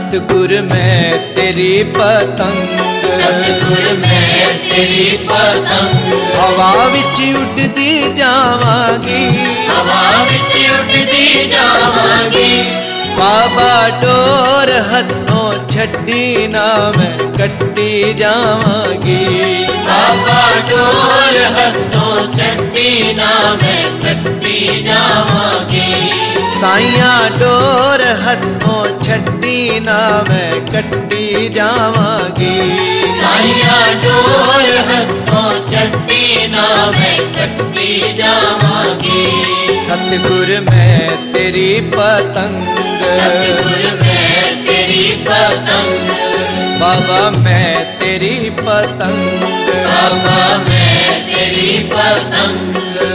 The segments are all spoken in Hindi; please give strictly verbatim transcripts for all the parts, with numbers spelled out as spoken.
सतगुर मैं तेरी पतंग, सतगुर मैं तेरी पतंग। हवा विच उड़दी जावांगी, हवा विच उड़दी जावांगी। बाबा डोर हथों छड्डी ना मैं कट्टी जावांगी। बाबा डोर हथों छड्डी ना मैं कट्टी जावांगी। साइया डोर हथों छड्डी ना मैं कट्टी जावांगी। साइया डोर हथों छड्डी ना मैं कट्टी जावांगी। सतगुर मैं तेरी पतंग, सतगुर मैं तेरी पतंग। बाबा मैं तेरी पतंग, बाबा मैं तेरी पतंग।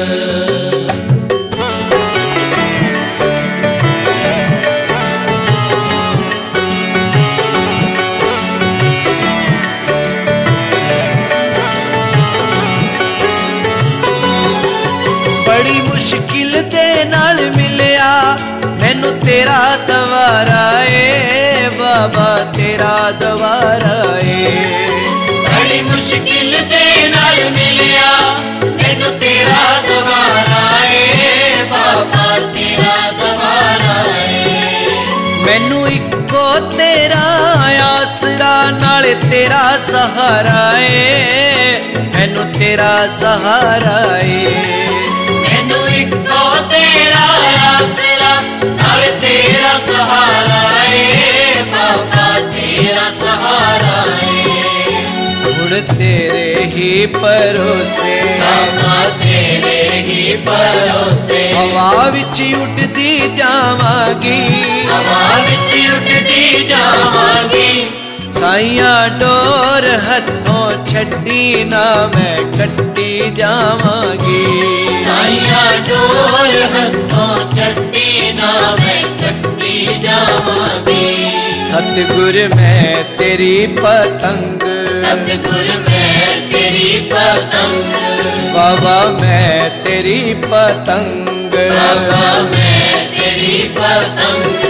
बड़ी मुश्किल दे नाल मिलिया मैनू तेरा दवारा ए बाबा, तेरा दवारा ए। बड़ी मुश्किल दे नाल मिलिया मैनू तेरा दवारा ए बाबा, तेरा दवारा ए। मैनू इको तेरा आसरा नाले तेरा सहारा ए, मैनू तेरा सहारा ए। मैनू इको तेरा आसरा नाले तेरा सहारा ए बाबा, तेरा सहारा ए। हुण तेरे ही भरोसे, बाबा तेरे ही भरोसे। हवा विच उड़दी जावांगी, हवा विच उड़दी जावांगी। साइया डोर हथों छड्डी ना मैं कट्टी जावांगी। साइया डोर हथों छड्डी ना मैं कट्टी जावांगी। सतगुर मैं तेरी पतंग, सतगुर मैं तेरी पतंग। बाबा मैं तेरी पतंग, बाबा मैं तेरी पतंग।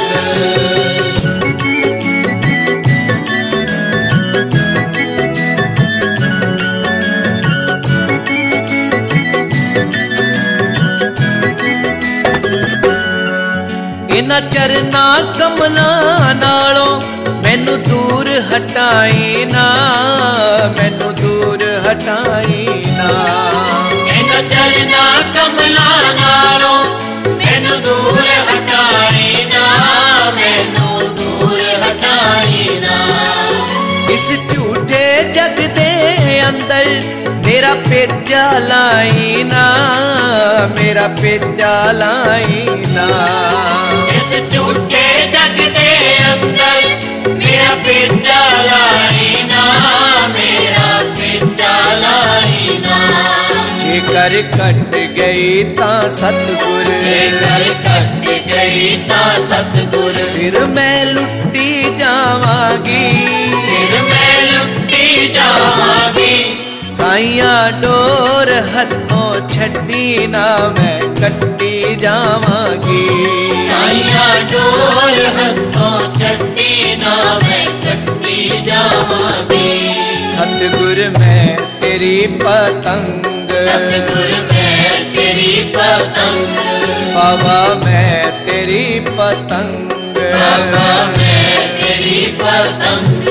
इन्हां चरना कमला नालों मैनू दूर हटाई ना, मैनू दूर हटाई ना। इन्हां चरना कमला नालों मैनू दूर हटाई ना, मैनू दूर हटाई ना। इस झूठे जग दे अंदर मेरा पेजा लाई ना, मेरा पेजा लाई ना। इस झूठे जग दे अंदर मेरा पेजा लाई ना, मेरा पेजा लाई ना। जेकर कट गई तां सतगुर, जेकर कट गई तां सतगुर। फिर मैं लुटी जावांगी, फिर मैं लुटी जावांगी। साइया डोर हथों छड्डी ना मैं कट्टी जावांगी। साइया डोर हथों छड्डी ना मैं कट्टी जावांगी। सतगुर मैं तेरी पतंग, सतगुर मैं तेरी पतंग। बाबा मैं तेरी पतंग, बाबा मैं तेरी पतंग।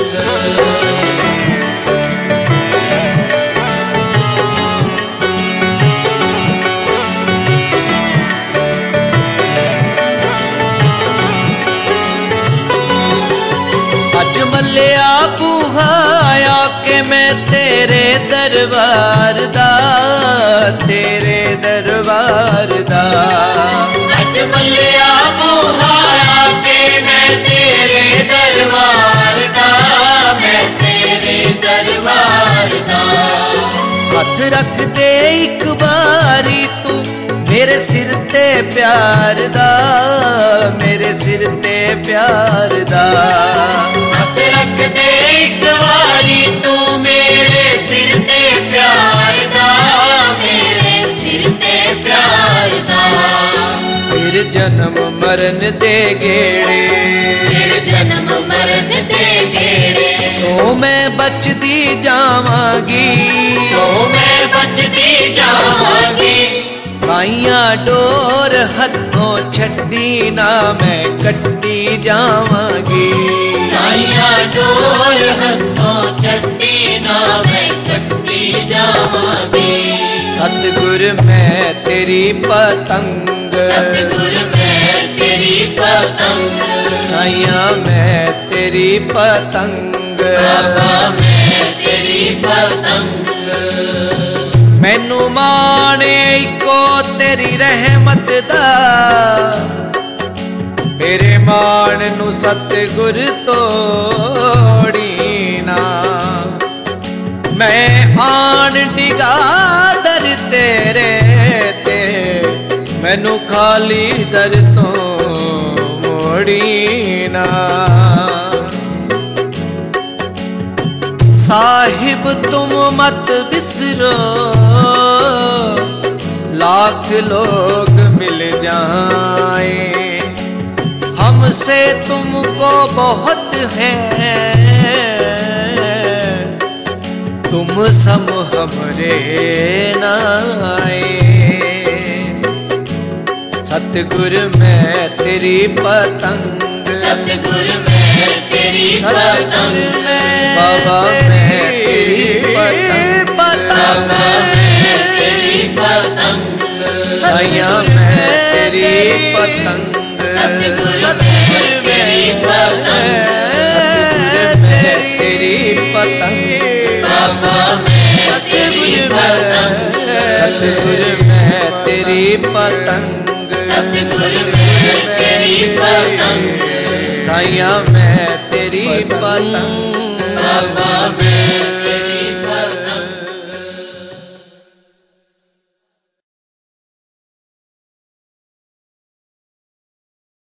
अज मल्लिया बूहा आके मैं तेरे दरबार दा, तेरे दरबार दा। अज मल्लिया बूहा आके मैं तेरे दरबार दा, मैं तेरे दरबार दा। हथ रख दे एक बारी तू मेरे सिर ते प्यार दा, मेरे सिर ते प्यार दा। हथ रख दे एक बारी तू मेरे सिर ते प्यार दा, मेरे सिर ते प्यार दा। फिर जन्म मरण दे गेड़े, फिर जन्म मरन दे गेड़े। तो मैं बचदी जावांगी, तो मैं बचदी जावांगी। साइया डोर हथों छड्डी ना मैं कट्टी जावांगी। साइया डोर हथों छड्डी ना मैं कट्टी जावांगी। सतगुर मैं तेरी पतंग, सतगुर मैं तेरी पतंग। साइया मैं तेरी पतंग। बाबा मैं तेरी पतंग। मैनू माने इको तेरी रहमत दा, मेरे मान नू सतगुर तोड़ी ना। मैं आन डिगा दर तेरे ते, मैनू खाली दर तो मोड़ी ना। साहिब तुम मत बिसरो, लाख लोग मिल जाए, हमसे तुमको बहुत है, तुम सम हमरे ना आए। सतगुर मैं तेरी पतंग, सतगुर मैं तेरी पतंग। बाबा मैं तेरी पतंग, बाबा मैं तेरी पतंग। साइया मैं तेरी पतंग। सतगुर मैं तेरी पतंग। सतगुर मैं तेरी पतंग। बाबा मैं तेरी पतंग। सतगुर मैं तेरी पतंग। सतगुर मैं तेरी पतंग। साइया मैं तेरी पतंग। बाबा